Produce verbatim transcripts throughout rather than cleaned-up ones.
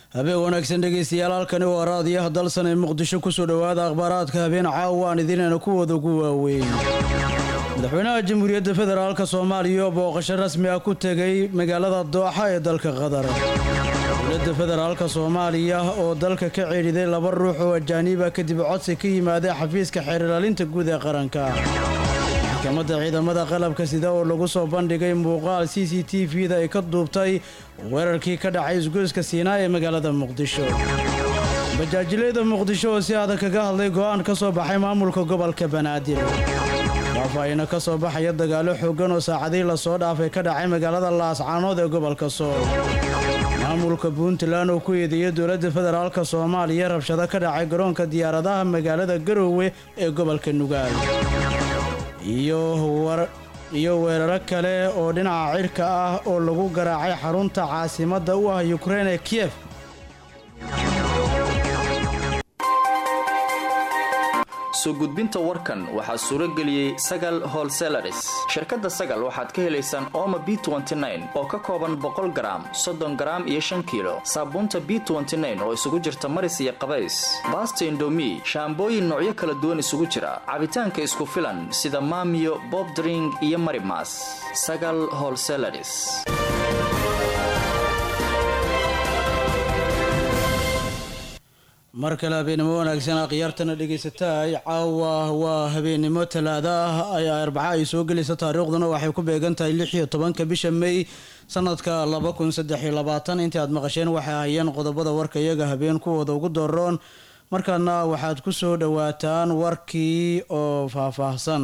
habeen wanaagsan dhegeystayaal halkani waa raadiyaha dalsan ee muqdisho ku soo dhawaada akhbaaraadka habeen caawa aan idinana ku wada ugu waaweyn madaxweynaha jamhuuriyadda federaalka Soomaaliya oo booqasho rasmi ah ku tagay magaalada Dooxa ee dalka Qatar dowladda federaalka Soomaaliya oo dalka ka ceeriday laba ruux oo ajaanib ah kadib codsi ka yimaaday xafiiska xeer ilaalinta guud ee qaranka maxkamadda ciidamada qalabka sida oo lagu soo bandhigay muuqaal C C T V-da ay ka duubtay weerarkii ka dhacay isgoyska Siinaa ee magaalada Muqdisho bajaajilada Muqdisho oo si adag kaga hadlay go'aan ka soo baxay maamulka gobolka Banaadir waafayna ka soo baxay dagaalo xooggan oo saacadii la soo dhaafay ka dhacay magaalada Laascaanood ee gobolka Sool maamulka Puntland oo ku eedeeyay dowladda federaalka Soomaaliya rabshado ka dhacay garoonka diyaaradaha magaalada Garowe ee gobolka Nugaal iyo war iyo weerar kale oo dhinaca cirka ah oo lagu garaacay xarunta caasimadda u ah Ukraine ee Kiev soo gudbinta warkan waxaa suuro geliyay Sagal Wholesalers shirkadda Sagal waxaad ka helaysaan Omo B twenty nine oo ka kooban boqol gram soddon gram iyo shan kiilo saabuunta B twenty nine oo isugu jirta maris iyo qabays baasto indomie shaambooyin noocyo kala duwan isugu jira cabitaanka isku filan sida Maamiyo Bob Drink iyo Marimas Sagal Wholesalers mar kale habeenimo wanaagsan akhyaartana dhegeysataa caawa waa habeenimo talaada ah ay arbaca ay soo gelayso taariikhduna waxay ku beegan tahay lix iyo tobanka bisha May sanadka laba kun saddex iyo labaatan intii aad maqasheen waxa hayeen qodobada warka iyaga habeen kuwada ugu dooron markaana waxaad ku soo dhawaataan warkii oo faahfaahsan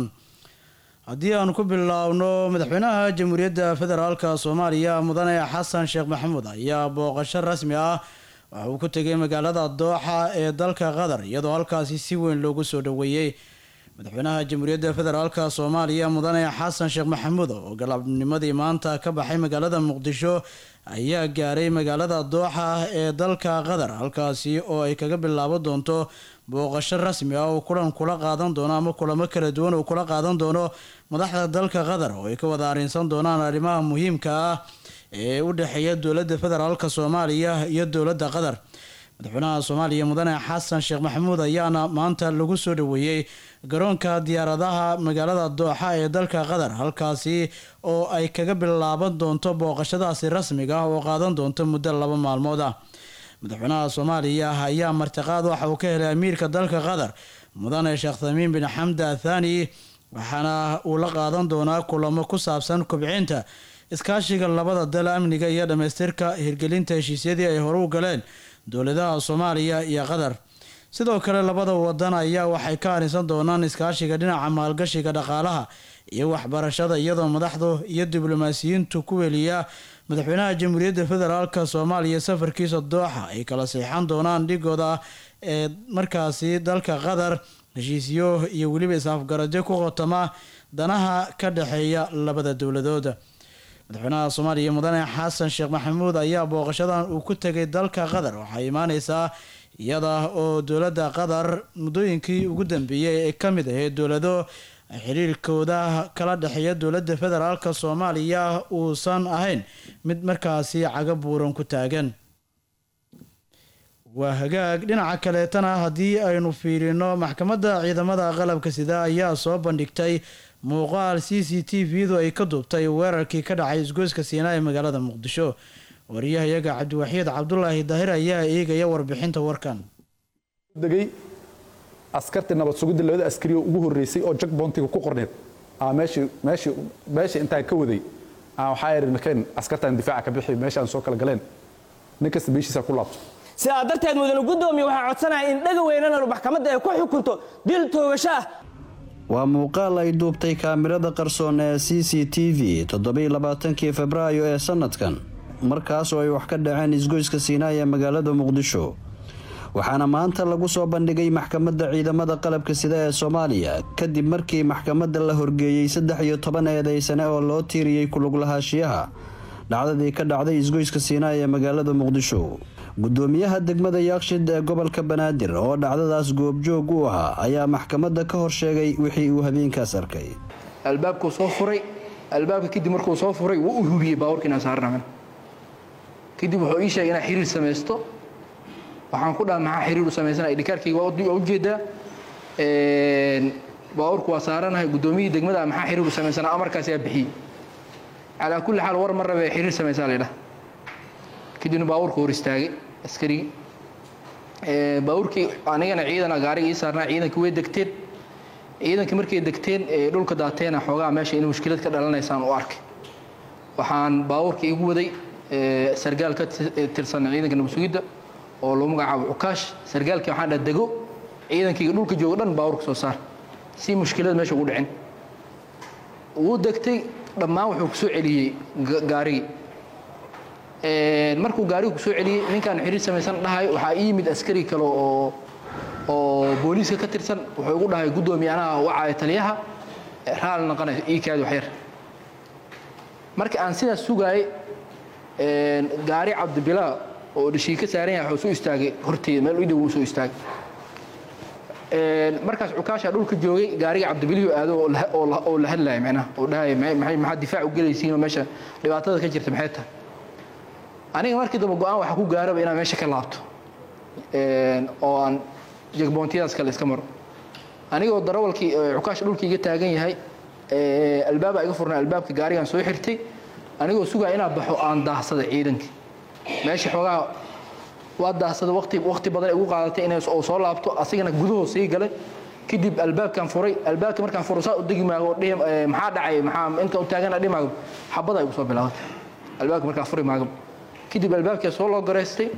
haddii aan ku bilaawno madaxweynaha jamhuuriyadda federaalka Soomaaliya mudane Xasan Sheekh Maxamuud ayaa booqasho rasmi ah waxa uu ku tagay magaalada Dooxa ee dalka Qatar iyadoo halkaasi si weyn loogu soo dhaweeyay madaxweynaha jamhuuriyadda federaalka Soomaaliya mudane Xasan Sheekh Maxamuud oo galabnimadii maanta ka baxay magaalada Muqdisho ayaa gaaray magaalada Dooxa ee dalka Qatar halkaasi oo ay kaga bilaabo doonto booqasho rasmi ah oo kulan kula qaadan doono ama kulamo kala duwan oo kula qaadan doono madaxda dalka Qatar oo ay ka wada arrinsan doonaan arrimaha muhiimka ah ee u dhaxeeya dowladda federaalka Soomaaliya iyo dowladda Qatar madaxweynaha Soomaaliya mudane Xasan Sheekh Maxamuud ayaana maanta lagu soo dhaweeyay garoonka diyaaradaha magaalada Dooxa ee dalka Qatar halkaasi oo ay kaga bilaaban doonto booqashadaasi rasmiga ah oo qaadan doonto muddo laba maalmood ah madaxweynaha Soomaaliya ayaa martiqaad waxa uu ka helay amiirka dalka Qatar mudane Sheekh Tamiim bin Hamad Al Thani waxaana uu la qaadan doonaa kulamo ku saabsan kobcinta iskaashiga labada dal amniga iyo dhameystirka hirgelinta heshiisyadii ay hore u galeen dowladaha Soomaaliya iyo Qatar sidoo kale labada wadan ayaa waxay ka arrinsan doonaan iskaashiga dhinaca maalgashiga dhaqaalaha iyo waxbarashada iyadoo madaxdu iyo diblomaasiyiintu ku weliya madaxweynaha jamhuuriyadda federaalka Soomaaliya safarkiisa Dooxa ay kala saxan doonaan dhigooda ee markaasi dalka Qatar heshiisyo iyo waliba isafgarad ku qotama danaha ka dhaxeeya labada dowladood madaxweynaha Soomaaliya mudane Xasan Sheekh Maxamuud ayaa booqashadan uu ku tagay dalka Qatar waxay imaanaysaa iyada oo dowladda Qatar muddooyinkii ugu dambeeyay ee kamid ah dowlado xiriirkooda kala dhaxeeya dowladda federaalka Soomaaliya uusan ahayn mid markaasi caga buuran ku taagan waa hagaag dhinaca kale tan hadii aynu fiirino maxkamadda ciidamada qalabka sida ayaa soo bandhigtay muuqaal C C T V-du ay ka duubtay weerarkii ka dhacay isgoyska Siinaa ee magaalada Muqdisho wariyahayaga Cabdiwaxiid Cabdullaahi Daahir ayaa eegaya warbixinta warkan dagay askarta nabad sugidda labada askari oo ugu horeysay oo jackpointiga ku qorneed ah meeshii meeshii meeshii inta ka waday ah waxa ay markeen askartan difaaca ka bixi meeshaan soo kala galeen ninkaas beeshiisa ku laabto sidaa darteed mudane gudoomiye waxaan codsanayaa in dhaga weynana maxkamadda ay ku xukunto dil toogasho ah waa muuqaal ay duubtay kaamirada qarsoon ee C C T V toddoba iyo labaatankii Febraayo ee sanadkan markaas oo ay wax ka dhaceen isgoyska Siinaa ee magaalada Muqdisho waxaana maanta lagu soo bandhigay maxkamadda ciidamada qalabka sida ee Soomaaliya kadib markii maxkamadda la horgeeyay saddex iyo toban eedeysane oo loo tiiriyay ku lug lahaanshiyaha dhacdadii ka dhacday isgoyska Siinaa ee magaalada Muqdisho gudoomiyaha degmada Yaaqshiid ee gobolka Banaadir oo dhacdadaas goobjoog u ahaa ayaa maxkamadda ka hor sheegay wixii uu habeenkaas arkay albaabku soo furay albaabka kadib markuu soo furay wuu u hubiyay baawarkiina saarnaan kadib wuxuu ii sheegay inaan xiriir sameysto waxaan ku dhaha maxaa xiriir u samaysanaa idhikaarkayga waa u jeedaa baabuurku waa saaranahay guddoomiyihii degmada maxaa xiriir u samaysanaa amarkaas yaa bixiyey calaa kulli xaal war ma rabe xiriir samaysaa laydhaha kadibna baabuurku hor istaagay askarigii baabuurkii anigana ciidana gaariga ii saarnaa ciidankii way degteen ciidankii markay degteen dhulka daateena xoogaa meesha inay mushkilad ka dhalanaysaan u arkay waxaan baabuurka igu waday sargaal ka tirsan ciidanka nabad sugidda oo loo magacaabo cukaash sargaalkii waxaan dhaha dego ciidankayga dhulka jooga dhan baabuurka soo saar si mushkilad meesha ugu dhicin wuu degtay dhammaan wuxuu ku soo celiyey gaarigii markuu gaarigu ku soo celiyey ninkaan xiriir samaysan dhahay waxaa ii yimid askari kale oo oo booliiska ka tirsan wuxuu igu dhahay guddoomiye anaha wacaya taliyaha raali noqonay ii kaadi waxyar marka aan sidaas sugaayay gaari cabdibilaa oo dhishii ka saaran yahay wuxuu soo istaagay horteeda meel u dhow uu soo istaagay markaas cukaasha dhulka joogay gaariga cabdibilihu aado oo la hadlaaya macnaha oo dhahay maxaa difaac u gelaysiin oo meesha dhibaatada ka jirta maxay tahay aniga markii dambe go'aan waxa ku gaaraba inaan meesha ka laabto oo aan jagboontiyadas kale iska maro anigoo darawalkii cukaasha dhulka iga taagan yahay albaaba iga furnay albaabka gaarigan soo xirtay anigoo sugaa inaan baxo aan daahsada ciidankii meesha xoogaa waa daahsada waqti waqti badan ugu qaadatay inay oo soo laabto asigana gudahood sii galay kadib albaabkan furay albaabka markaan furo saa u degi maago maxaa dhacay maxaa inta u taagana dhimaago xabada ay u soo bilaabatay albaabka markaan furi maago kadib albaabkii soo loo gareystay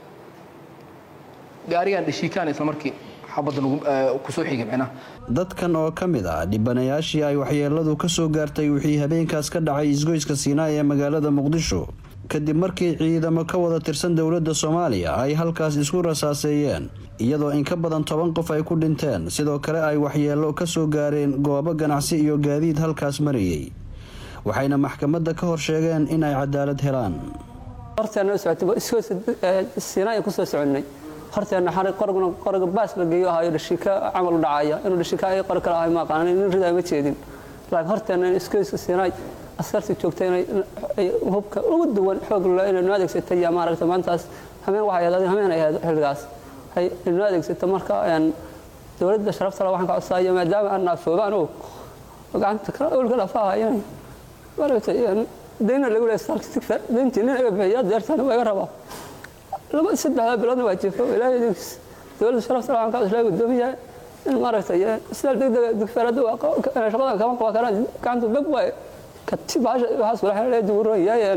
gaarigan dhishiikaan isla markii xabada ku soo xigay macnaha dadkan oo ka mid ah dhibanayaashii ay waxyeeladu ka soo gaartay wixii habeenkaas ka dhacay isgoyska Siinaay ee magaalada Muqdisho kadib markii ciidamo ka wada tirsan dowladda Soomaaliya ay halkaas isku rasaaseeyeen iyadoo in ka badan toban qof ay ku dhinteen sidoo kale ay waxyeelo ka soo gaareen goobo ganacsi iyo gaadiid halkaas marayay waxayna maxkamadda ka hor sheegeen in ay cadaalad helaan horteena socotay Siinaay ku soo soconay horteena xariiq qorguna qorga baas la geeyo ahayo dhishika amal u dhacaya inuu dhishika ay qor kala ahay ma qaanan in ridaa ma jeedin laakiin horteena isku Siinaay askarta joogtay inay hubka ugu duwan xoog la inay noo adeegsatay yaa maaragtay maantaas hameen waxa yahay hameen ay xilligaas ay noo adeegsatay marka aan dawladda sharafta waxaan ka codsaday maadaama aan naafooban oo gacanta kala ulka la faahayeen maaragtay deena lagu leeyahay stigfar deyntina ay bixiyad deertan way rabaa laba saddex bilood waa jifo ilaahay dawladda sharafta waxaan ka codsaday gudoomiyaha in maaragtay isla degdeg degfarada waa shaqada kama qaban karaan gacanta dab way كتباش حصل على دورة يا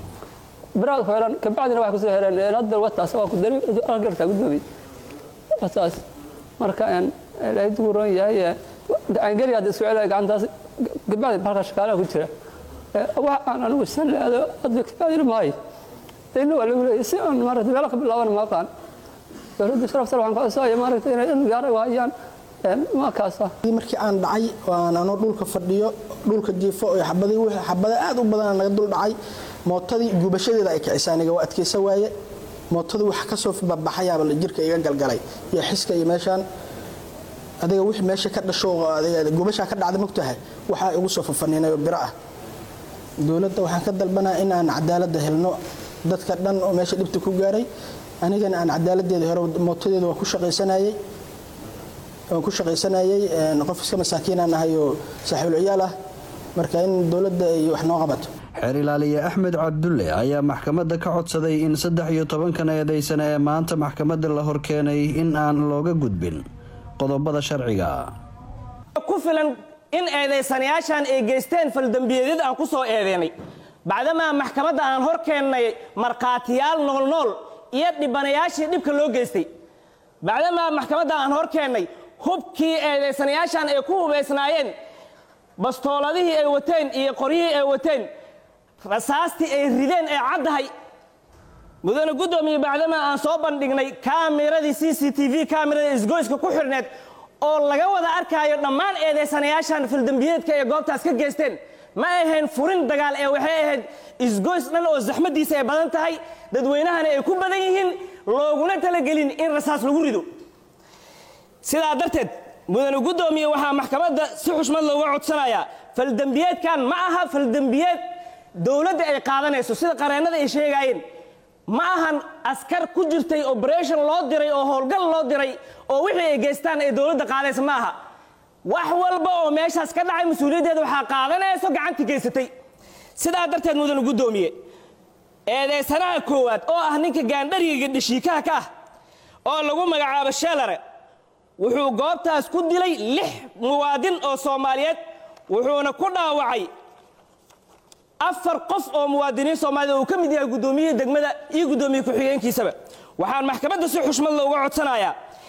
براد فعلا كبعدنا واحد كسر هران رد الوقت سواء كدري أقدر تقدمي أساس مركان لا دورة يا يا أنقل هذا السؤال عن تاس كبعد بحر شكاله كتير وأنا لو سن هذا أدرك بعدين ماي لأنه ولا يصير مرة تبلغ بالله وأنا ما كان يرد شرف سلام عن قصة يا مرة تين جار ويان ما كاسة markii aan dhacay waan ano dhulka fadhiyo dhulka jiifo oo xabadii wixii xabada aad u badan naga dul dhacay mootadii gubashadeeda ay kicisaaniga waa adkeysa waaye mootadu wax ka soo babaxayaaba la jirka iga galgalay iyo xiska iyo meeshan adiga wixii meesha ka dhasho adiga gubasha ka dhacday mugtahay waxa igu soo fafaninayo bira ah dawladda waxaan ka dalbanaa in aan cadaalad helno dadka dhan oo meesha dhibta ku gaaray anigana aan cadaaladeeda hore mootadeeda waa ku shaqaysanayay oo ku shaqaysanayay qof iska masaakiin aan ahay oo saaxiib ciyaal ah marka in dawladda ay wax noo qabato xeer ilaaliye Axmed Cabdulle ayaa maxkamadda ka codsaday in saddex iyo toban kan eedeysan ee maanta maxkamadda la hor keenay in aan looga gudbin qodobada sharciga ku filan in eedeysanayaashan ay geysteen fal dambiyeed aan ku soo eedeynay bacdama maxkamadda aan hor keenay marqaatiyaal nool nool iyo dhibanayaashii dhibka loo geystay bacdama maxkamadda aan hor keenay hubkii eedeysanayaashan ay ku hubeysnaayeen bastooladihii ay wateen iyo qoryihii ay wateen rasaastii ay rideen ee caddahay mudane gudoomiye bacdama aan soo bandhignay kaamiradii C C T V kaamirada isgoyska ku xirneed oo laga wada arkayo dhammaan eedeysanayaashan fildambiyeedka ee goobtaas ka geysteen ma ahayn furin dagaal ee waxay ahayd isgoys dhan oo zaxmadiisa ay badan tahay dadweynahana ay ku badan yihiin looguna talagelin in rasaas lagu rido sidaa darteed mudane gudoomiye waxaa maxkamadda si xushmad looga codsanayaa faldambiyeedkan ma aha faldambiyeed dawladda ay qaadanayso sida qareennada ay sheegayeen ma ahan askar ku jirtay operation loo diray oo howlgal loo diray oo wixii ay geystaan ee dowladda qaadaysa ma aha wax walba oo meeshaas ka dhacay mas-uuliyaddeeda waxaa qaadanayso gacantii geysatay sidaa darteed mudan gudoomiye eedeysanaha koowaad oo ah ninka gaandhariga dhashiikaha ka ah oo lagu magacaabo sheelare wuxuu goobtaas ku dilay lix muwaadin oo Soomaaliyeed wuxuuna ku dhaawacay afar qof oo muwaadiniin Soomaaliyeed oo ka mid yahay gudoomiyada degmada iyo gudoomiye ku-xigeenkiisaba waxaan maxkamadda si xushmad leh uga codsanayaa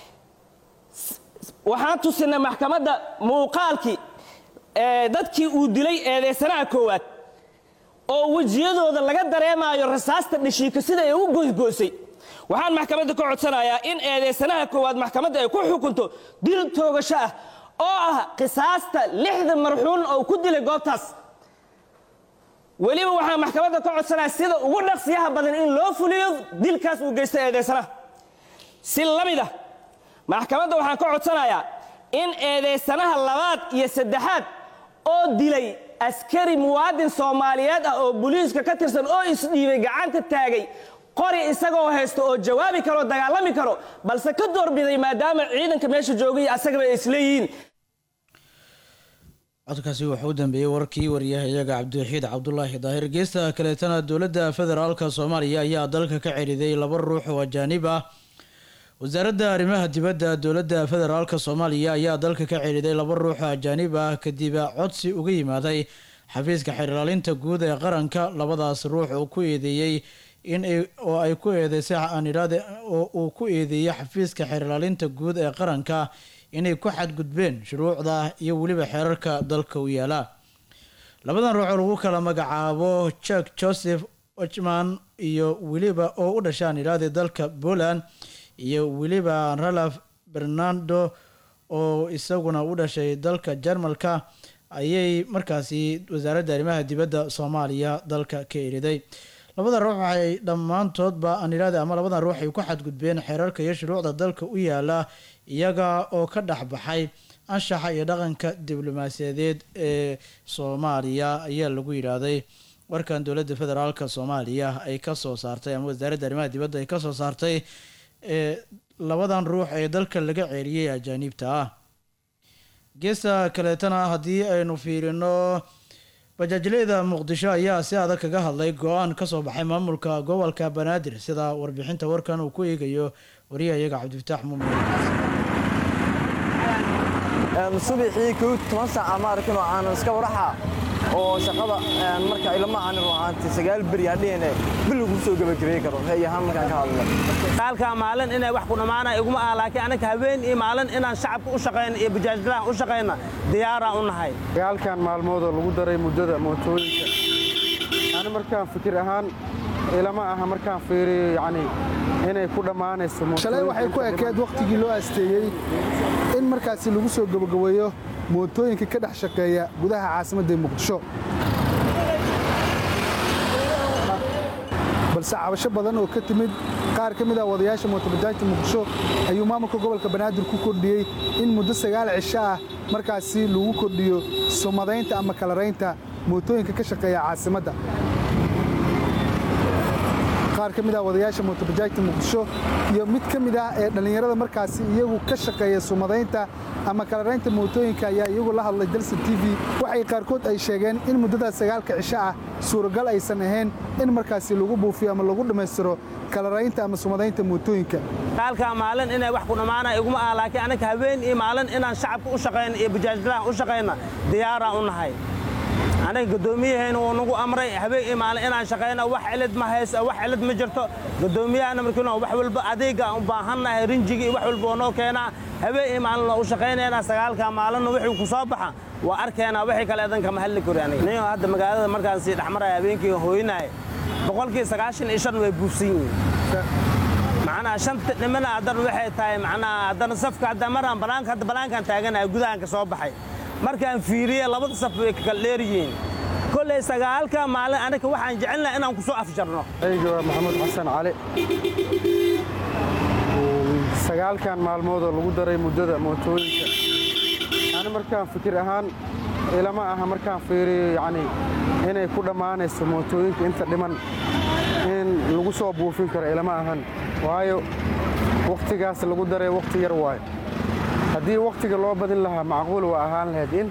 waxaan tusinay maxkamadda muuqaalkii ee dadkii uu dilay eedeysanaha koowaad oo wajiyadooda laga dareemayo rasaasta dhashiika sida ay u goysgoysay waxaan maxkamadda ka codsanayaa in eedeysanaha koowaad maxkamadda ay ku xukunto dil toogasho ah oo ah qisaasta lixda marxuun oo ku dilay goobtaas weliba waxaan maxkamadda ka codsanayaa sida ugu dhaqsiyaha badan in loo fuliyo dilkaas uu geystay eedeysanaha si lamid ah maxkamadda waxaan ka codsanayaa in eedeysanaha labaad iyo saddexaad oo dilay askari muwaadin Soomaaliyeed ah oo booliiska ka tirsan oo isdhiibay gacanta taagay qori isagoo haysto oo jawaabi karo dagaalami karo balse ka doorbiday maadaama ciidanka meesha joogay asagaba ay isleeyihiin codkaasi wuxuu dambeeyay warkii wariyahayaga Cabdiwaxiid Cabdullaahi Daahir geesta kaleetana dowladda federaalka Soomaaliya ayaa dalka ka ciriday laba ruux oo ajaanib ah wasaaradda arrimaha dibadda dowladda federaalka Soomaaliya ayaa dalka ka ciriday laba ruux oo ajaanib ah kadib codsi uga yimaaday xafiiska xiriirlaalinta guud ee qaranka labadaas ruux oo ku eedeeyay in ay oo ay ku eedeysay aan iraade oo uu ku eedeeyay xafiiska xiriirlaalinta guud ee qaranka inay ku xadgudbeen shuruucda iyo waliba xeerarka dalka u yaala labadan ruux oo lagu kala magacaabo Chuck Joseph Ochman iyo waliba oo u dhashaan iraade dalka Poland iyo waliba Ralph Bernardo oo isaguna u dhashay dalka Jarmalka ayay markaasi wasaaradda arrimaha dibadda Soomaaliya dalka ka iriday labada ruux waxay dhammaantoodba aan iraade ama labadan ruux ay ku xadgudbeen xeerarka iyo shuruucda dalka u yaala iyaga oo ka dhaxbaxay anshaxa iyo dhaqanka diblomaasiyadeed ee Soomaaliya ayaa lagu yiraahday warkan dowladda federaalka Soomaaliya ay ka soo saartay ama wasaaradda arrimaha dibadda ay ka soo saartay ee labadan ruux ee dalka laga ceeriyay ajaanibta ah geesta kaleetana haddii aynu fiirino bajaajleyda Muqdisho ayaa si adag kaga hadlay go'aan ka soo baxay maamulka gobolka Banaadir sida warbixinta warkan uu ku eegayo wariyahayaga Cabdifataax Muumin ee subaxii kow iyo toban saac ama arkin oo aan iska waraxa oo shaqada marka ilama aan ruuxaanti sagaal bari hadheene bil ugu soo gabagabay karo heeyahan markaan ka hadlo qaalka maalin inay wax ku dhamaanay iguma ah laakiin anaga habeen iyo maalin inaan shacabka u shaqeeyno iyo bajaajlaha u shaqeeyna diyaar aan u nahay qaalkan maalmood oo lagu daray muddada mootooyinka ana markaan fikir ahaan ilama aha markaan fiiriyo yani inay ku dhamaanayso mootooyinka shalay waxay ku ekeed waqtigii loo asteeyay in markaasi lagu soo gabagabeeyo mootooyinka ka dhex shaqeeya gudaha caasimadda Muqdisho balse cabasho badan oo ka timid qaar ka mid ah wadayaasha mootobajaajta Muqdisho ayuu maamulka gobolka Banaadir ku kordhiyay in muddo sagaal cisho ah markaasi lagu kordhiyo sumadaynta ama kala reynta mootooyinka ka shaqeeya caasimadda qaar ka mid ah wadayaasha mootobajaajta Muqdisho iyo mid ka mid ah ee dhalinyarada markaasi iyagu ka shaqeeya sumadaynta ama kala reynta mootooyinka ayaa iyagu la hadlay Dalsa T V waxay qaarkood ay sheegeen in muddada sagaalka cisho ah suuragal aysan ahayn in markaasi lagu buufiyo ama lagu dhameystiro kala reynta ama sumadaynta mootooyinka qaalka maalin inay wax ku dhamaanay iguma ah laakiin anaga habeen iyo maalin inaan shacabka u shaqeeyno iyo bajaajlaha u shaqeeyna diyaar aan u nahay anaga gudoomiyaheena uu nagu amray habeen iyo maalin inaan shaqeeyno wax cilad ma hayso wax cilad ma jirto gudoomiyahana markii wax walba adeega u baahanahay rinjiga wax walba oo noo keena habeen iyo maalin loo shaqeynayna sagaalka maalin wixii ku soo baxa waa arkeena wixii kale adanka ma halli karo aniga nin hadda magaalada markaan si dhaxmaray habeenkii hooyinay boqolkiiba sagaashan iyo shan way buufsan yihiin macnaa shanta nimana adan waxay tahay macnaa adan safka hadda maraan banaanka hadda banaankan taaganahay gudahan ka soo baxay markaan fiiriyay labada saf way kala dheeryihiin kulay sagaalka maalin anaga waxaan jecelnahay inaan ku soo afjarno ayga Maxamed Xasan Cali sagaalkan maalmood oo lagu daray muddada mootooyinka ana markaan fikir ahaan ilama aha markaan fiiriyo yani inay ku dhamaanayso mootooyinka inta dhiman in lagu soo buufin karo ilama ahan waayo wakhtigaas lagu daray wakhti yar waayo haddii wakhtiga loo badin lahaa macquul waa ahaan lahayd in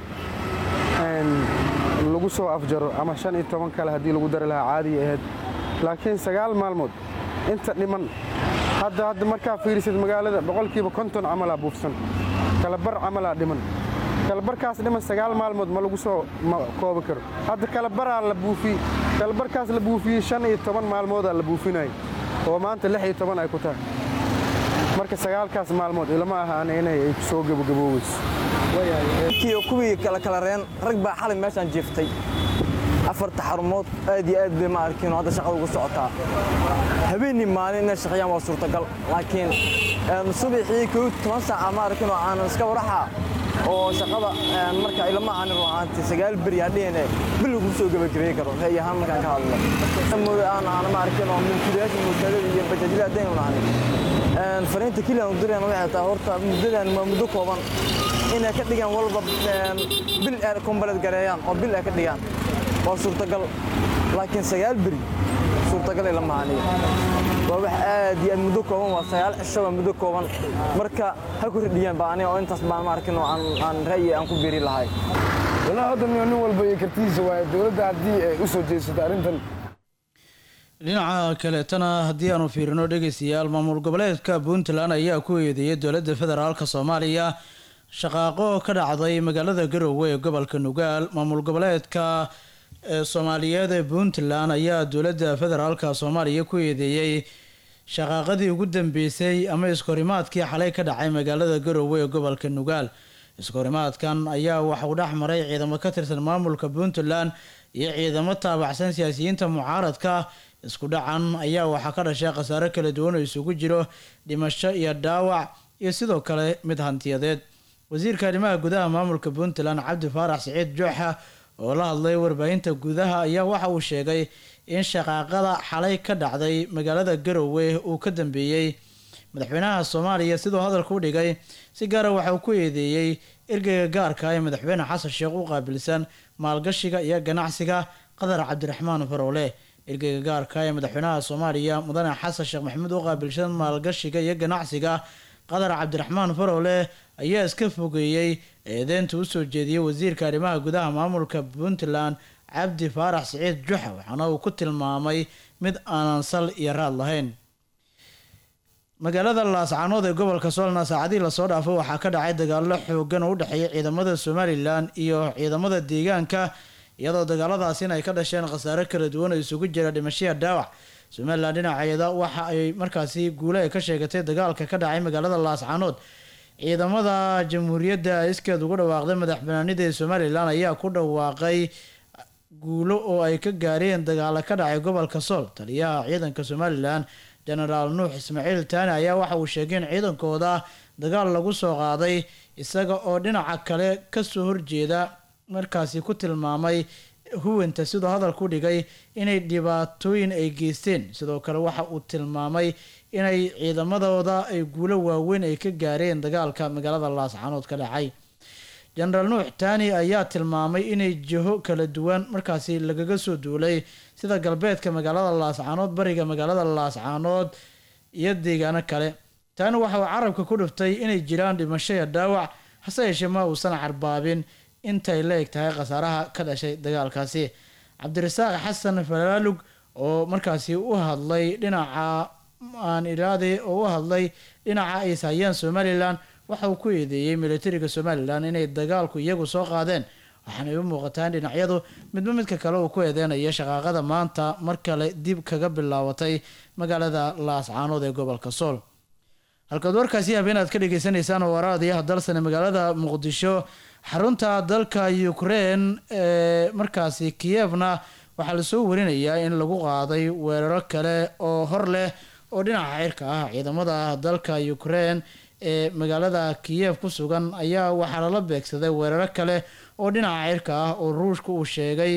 lagu soo afjaro ama shan iyo toban kale haddii lagu dari lahaa caadiya ahayd laakiin sagaal maalmood inta dhiman hadda hadda markaa fiirisid magaalada boqolkiiba konton camalaa buufsan kalabar camalaa dhiman kalabarkaas dhiman sagaal maalmood ma lagu soo koobi karo hadda kalabaraa la buufiyey kalabarkaas la buufiyey shan iyo toban maalmoodaa la buufinayay oo maanta lix iyo toban ay ku tahay marka sagaalkaas maalmood ilama ahaan inay ay soo gabagabooweyso kii kuwii kala kala reen rag baa xalay meeshaan jiiftay afarta xarumood aad iyo aad bay ma arkin hadda shaqada ugu socotaa habeenii maalin inay shaqeeyaan waa suurtagal laakiin subaxii kow toban saac ma arkin oo aan iska waraxa oo shaqada marka ilama aan ruuxaanti sagaal bari hadheene bil lagu soo gabagabeey karo hay ahaan markaan ka hadlo moodo aan aan ma arkin oo mulkiilayaasha mulkiyada iyo bajaajilada deyn u lahayn een fariinta kaliya u direen waxay tahay horta muddadan ma muddo kooban inay ka dhigaan walba bil ay kombalad gareeyaan oo bil ay ka dhigaan waa suurtagal laakiin sagaal bari suurtagal ilama aaniyo waa wax aad iyo muddo kooban waa sagaal cisho muddo kooban marka ha ku ridiyaan baa aniga oo intaas baan ma arkin oo aan aan ra'yi aan ku biiri lahay walaa hadda nin walba ay kartiisa waa dawladda haddii ay u soo jeesato arrintan dhinaca kaleetana haddii aanu fiirino dhegeystayaal maamul goboleedka puntland ayaa ku eedeeyay dowladda federaalka soomaaliya shaqaaqo ka dhacday magaalada garowe ee gobolka nugaal maamul goboleedka soomaaliyeed ee puntland ayaa dowladda federaalka soomaaliya ku eedeeyey shaqaaqadii ugu dambeysay ama iskahorimaadkii xalay ka dhacay magaalada garowe ee gobolka nugaal iskahorimaadkan ayaa waxauu dhex maray ciidamo ka tirsan maamulka puntland iyo ciidamo taabacsan siyaasiyiinta mucaaradka isku dhacan ayaa waxaa ka dhashay khasaare kala duwan oo isugu jiro dhimasho iyo dhaawac iyo sidoo kale mid hantiyadeed wasiirka arrimaha gudaha maamulka puntland cabdi faarax siciid jooxa oo la hadlay warbaahinta gudaha ayaa waxa uu sheegay in shaqaaqada xalay ka dhacday magaalada garowe uu ka dambeeyey madaxweynaha soomaaliya sidoo hadalka u dhigay si gaara waxa uu ku eedeeyey ergeyga gaarka ee madaxweyne xasan sheekh u qaabilsan maalgashiga iyo ganacsiga qadar cabdiraxmaan farowle ergeyga gaarka ee madaxweynaha soomaaliya mudane xasan sheekh maxamuud u qaabilsan maalgashiga iyo ganacsiga qadar cabdiraxmaan farowle ayaa iska fogeeyey eedeynta u soo jeediyey wasiirka arrimaha gudaha maamulka puntland cabdi faarax siciid juxa waxaana uu ku tilmaamay mid aanan sal iyo raad lahayn magaalada laascaanood ee gobolka soolna saacadii lasoo dhaafo waxaa ka dhacay dagaalo xoogan oo u dhexeeya ciidamada somalilan iyo ciidamada deegaanka iyadoo dagaaladaasina ay ka dhasheen khasaare kala duwan oo isugu jira dhimashiya dhaawac somalilan dhinaceeda waxa ay markaasi guule ay ka sheegatay dagaalka ka dhacay magaalada laascaanood ciidamada jamhuuriyadda iskeed ugu dhawaaqday madaxbanaanida ee somalilan ayaa ku dhawaaqay guulo oo ay ka gaareen dagaalo ka dhacay gobolka sool taliyaha ciidanka somalilan genaraal nuux ismaaciil taani ayaa waxa uu sheegay in ciidankooda dagaal lagu soo qaaday isaga oo dhinaca kale kasoo horjeeda markaasi ku tilmaamay huwanta sidoo hadalku dhigay inay dhibaatooyin ay geysteen sidoo kale waxa uu tilmaamay inay ciidamadooda ay guulo waaweyn ay ka gaareen dagaalka magaalada laascaanood ka dhacay genaraal nuux taani ayaa tilmaamay inay jiho kala duwan markaasi lagaga soo duulay sida galbeedka magaalada laascaanood bariga magaalada laascaanood iyo deegaano kale taani waxa uu carabka ku dhiftay inay jiraan dhimasho iyo dhaawac hase yeeshee ma uusan carbaabin intay la eg tahay khasaaraha ka dhashay dagaalkaasi cabdirasaaq xasan falaalug oo markaasi u hadlay dhinaca aan iraade oo u hadlay dhinaca ay saayaan somalilan waxa uu ku eedeeyey militariga somalilan inay dagaalku iyagu soo qaadeen waxaana ay u muuqataa in dhinacyadu midba midka kale uu ku eedeynaya shaqaaqada maanta mar kale dib kaga bilaabatay magaalada laascaanood ee gobolka sool halkaad warkaasi habeenaad ka dhageysanaysaan oo waraadiyaha dalsane magaalada muqdisho xarunta dalka ukraine ee markaasi kiyevna waxaa lasoo warinayaa in lagu qaaday weeraro kale oo hor leh oo dhinaca cirka ah ciidamada dalka ukraine ee magaalada kiyev ku sugan ayaa waxaa lala beegsaday weeraro kale oo dhinaca cirka ah oo ruushka uu sheegay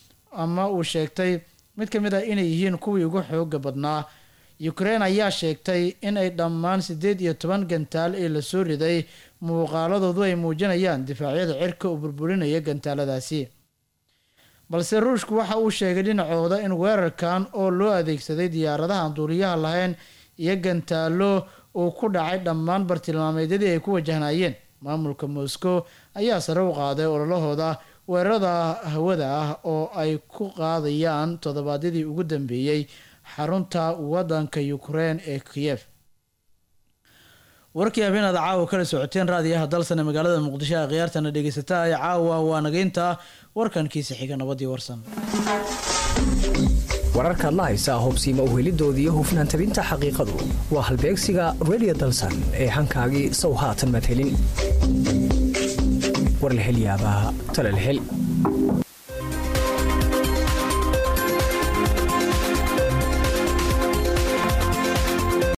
ama uu sheegtay mid ka mid ah inay yihiin kuwii ugu xooga badnaa ukraine ayaa sheegtay in ay dhammaan siddeed iyo toban gantaal ee lasoo riday muuqaaladoodu ay muujinayaan difaacyada cirka uu burburinaya gantaaladaasi balse ruushku waxa uu sheegay dhinacooda in weerarkan oo loo adeegsaday diyaaradaha aan duuliyaha lahayn iyo gantaalo uu ku dhacay dhammaan bartilmaameedyadii ay ku wajahnayeen. maamulka Moscow ayaa sare u qaaday ololahooda weerarada hawada ah oo ay ku qaadayaan toddobaadyadii ugu dambeeyay xarunta wadanka Ukraine ee Kiev. warkii habeenada caawa kala socoteen raadiyaha dalsana magaalada Muqdisho ee khiyaartana dhageysataa ay caawa waa nageynta warkankiisa xiga nabadii warsan. wararka la haysa hubsiima u helidoodii hufnaan tabinta xaqiiqadu waa halbeegsiga Radio Dalsan ee hankaagii soo haatan mad helin war la heliyaaba tala la hel